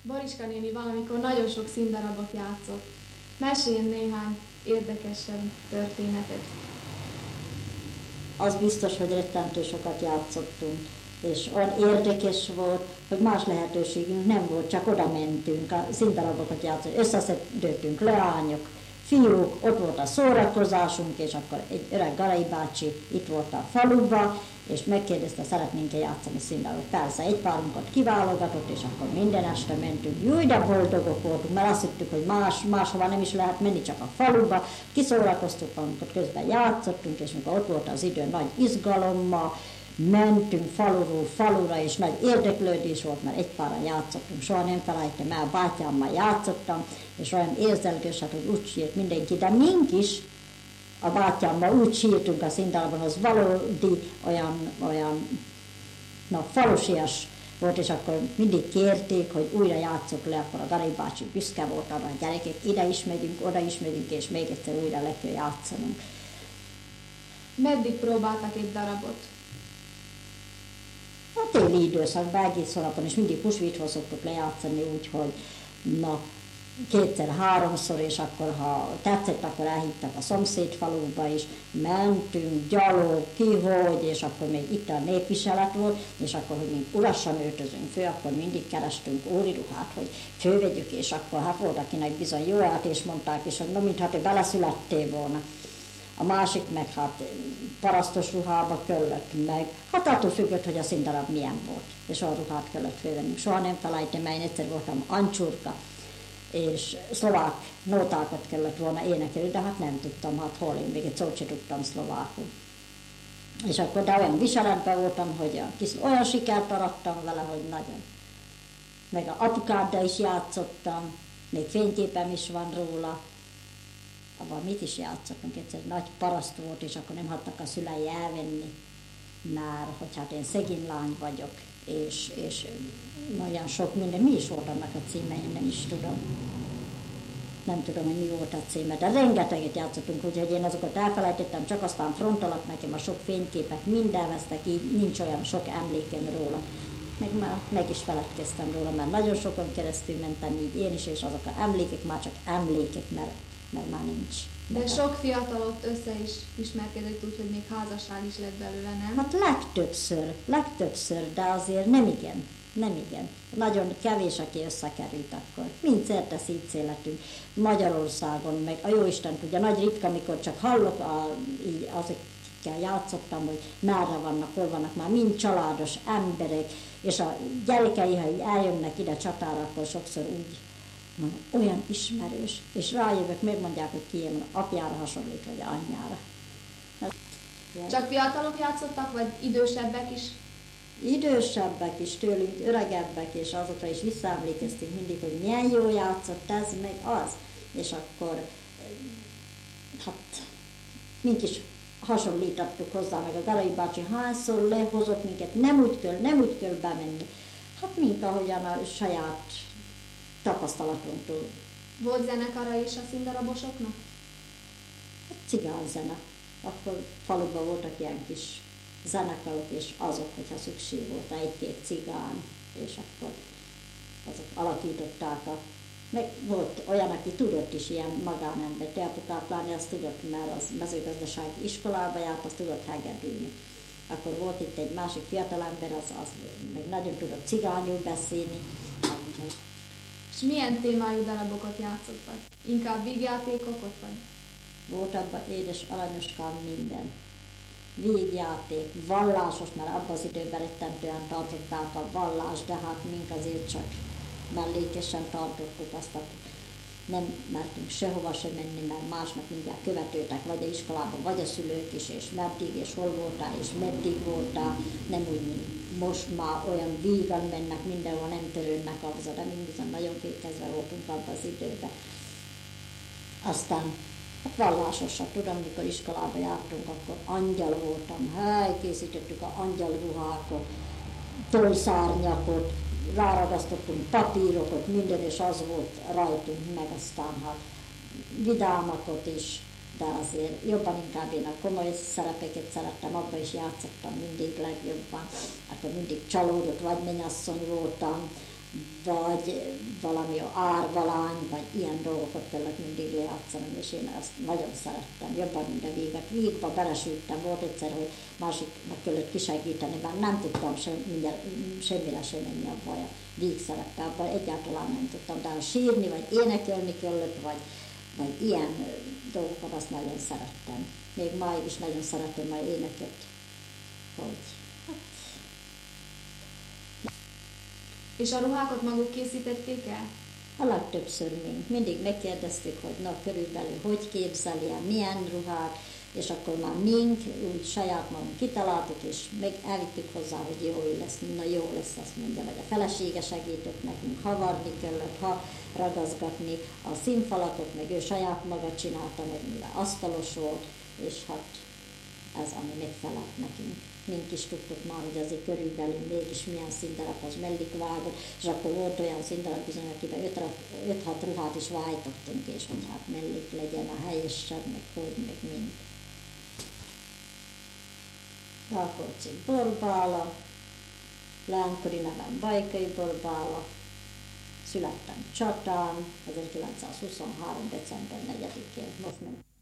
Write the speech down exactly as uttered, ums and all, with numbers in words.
Boriska néni valamikor nagyon sok színdarabot játszott. Meséljen néhány érdekesebb történetet. Az biztos, hogy rettentő sokat játszottunk, és olyan érdekes volt, hogy más lehetőségünk nem volt, csak oda mentünk, a színdarabokat játszottunk, összeszedődtünk leányok, fiúk, ott volt a szórakozásunk, és akkor egy öreg Garai bácsi itt volt a faluba, és megkérdezte, szeretnénk-e játszani színdarabot. Persze, egy párunkat kiválogatott, és akkor minden este mentünk. Júj, de boldogok voltunk, mert azt hittük, hogy más, máshova nem is lehet menni, csak a faluba. Kiszórakoztuk, amikor közben játszottunk, és mikor ott volt az idő, nagy izgalommal, mentünk faluról falura, és nagy érdeklődés volt, mert egy páran játszottunk. Soha nem felejtem el, bátyámmal játszottam, és olyan érzelgőset, hogy úgy sírt mindenki, de mink is, a bátyámmal úgy sírtunk a színdarabon, az valódi olyan, olyan na, falusias volt, és akkor mindig kérték, hogy újra játsszuk le, akkor a Garai bácsi büszke volt arra, a gyerekek, ide is megyünk, oda is megyünk, és még egyszer újra le kell játszanunk. Meddig próbáltak egy darabot? A téli időszakban egész hónapon, és mindig Pusvíthoz szoktuk lejátszani, úgyhogy na, kétszer-háromszor, és akkor, ha tetszett, akkor elhívtak a szomszéd faluba is, mentünk, gyalog, kihogy, és akkor még itt a népviselet volt, és akkor, hogy mi urasan öltözünk fő, akkor mindig kerestünk óriruhát, hogy fővegyük, és akkor hát volt, akinek bizony jó állt, és mondták, és hogy no, mintha te beleszülettél volna. A másik meg hát parasztos ruhába kellett meg, hát attól függött, hogy a színdarab milyen volt, és a ruhát kellett fővennünk. Soha nem felejtem, mert én egyszer voltam ancsurka, és szlovák nótákat kellett volna énekelni, de hát nem tudtam, hát hol, én még egy szót sem tudtam szlovákul. És akkor de olyan viseletben voltam, hogy a kis, olyan sikert arattam vele, hogy nagyon. Meg a apukáddal is játszottam, még fényképem is van róla. Abban mit is játszottunk, egyszer nagy paraszt volt, és akkor nem hagytak a szülei elvenni, mert hogy hát én szegény lány vagyok, és, és nagyon sok minden, mi is volt annak a címe, én nem is tudom. Nem tudom, hogy mi volt a címe, de rengeteget játszottunk, úgyhogy én azokat elfelejtettem, csak aztán frontolat nekem a sok fényképek, minden vesztek, így nincs olyan sok emlékem róla. Meg már meg is feledkeztem róla, mert nagyon sokon keresztül mentem így én is, és azok a emlékek már csak emlékek, mert, mert már nincs. De, de sok fiatal ott össze is ismerkedett úgy, hogy még házasság is lett belőle, nem? Hát legtöbbször, legtöbbször, de azért nem igen, nem igen. Nagyon kevés, aki összekerült akkor. Mind szerte szétszéletünk. Magyarországon, meg a jóisten tudja, nagy ritka, amikor csak hallok, a, így azokkel játszottam, hogy merre vannak, hol vannak már, mind családos emberek, és a gyerekei, ha így eljönnek ide csatára, akkor sokszor úgy mondom, olyan ismerős, és rájövök, megmondják, hogy ki én apjára hasonlít, vagy anyjára. Csak fiatalok játszottak, vagy idősebbek is? Idősebbek is tőlünk, öregebbek, és azokra is visszaemlékeztünk mindig, hogy milyen jól játszott ez, meg az. És akkor, hát, mink is hasonlítottuk hozzá, meg a Garai bácsi hányszor lehozott minket, nem úgy kell, nem úgy kell bemenni. Hát mink ahogyan a saját tapasztalatunkról. Volt zenekara is a színdarabosoknak? Hát cigányzene. Akkor faluban voltak ilyen kis zenekarok, és azok, hogyha szükség volt, egy-két cigány, és akkor azok alakították a... Meg volt olyan, aki tudott is ilyen magánember, te apukát látni, azt tudott, mert az mezőgazdasági iskolába járt, azt tudott hegedülni. Akkor volt itt egy másik fiatalember, az, az meg nagyon tudott cigányul beszélni. És milyen témájú darabokat játszottak? Inkább vígjátékokat vagy? Volt abban édes aranyoskám minden. Vígjáték, vallásos, mert abban az időben rettentően tartották a vallás, de hát mink azért csak mellékesen tartottuk azt, nem mertünk sehova sem menni, mert másnak mindjárt követőtek, vagy a iskolában, vagy a szülők is, és meddig, és hol voltál, és meddig voltál, nem úgy, mint most már olyan vígan mennek, mindenhol nem törődnek azzal, de mi bizony nagyon fékezve voltunk abban az időben. Aztán hát vallásosak, tudom, mikor iskolába jártunk, akkor angyal voltam, hely, készítettük a angyalruhákat, toljszárnyakot, ráragasztottunk papírokat, minden, és az volt rajtunk, meg aztán hát vidámakot is, de azért jobban inkább én a komoly szerepeket szerettem, abban is játszottam mindig legjobban, akkor mindig csalódott vagy mennyasszony voltam, vagy valami árvalány, vagy ilyen dolgokat kellett mindig lejátszanom, és én ezt nagyon szerettem, jobban, mint a vígat. Vígba belesültem, volt egyszer, hogy másiknak kellett kisegíteni, bár nem tudtam sem, mindjárt, semmire sem menni abba a vígszerepbe, abban egyáltalán nem tudtam, de ha sírni, vagy énekelni kellett, vagy, vagy ilyen dolgokat, azt nagyon szerettem. Még máig is nagyon szeretem a éneket, hogy hát, És a ruhákat maguk készítették el? a legtöbbször még. Mindig megkérdeztük, hogy na körülbelül hogy képzeli el, milyen ruhát, és akkor már mink, úgy saját magunk kitaláltuk, és meg elvittük hozzá, hogy jó lesz, na jó lesz, azt mondja, vagy a felesége segített nekünk, havarni kellett, ha ragazgatni, a színfalakot, meg ő saját maga csinálta, meg mivel asztalos volt, és hát ez, ami megfelelt nekünk. Mink is tudtuk már, hogy azért körülbelül mégis milyen színdarab az mellékvágott, és akkor volt olyan színdarab bizony, akiben öt-hat ruhát is vájtottunk, és hogy hát mellék legyen a helyesen, meg hogy, meg mind. Rákóczi Borbála, lánykori nevem Bajkai Borbála, születtem Csatán, ezerkilencszázhuszonhárom. december negyedikén, most ment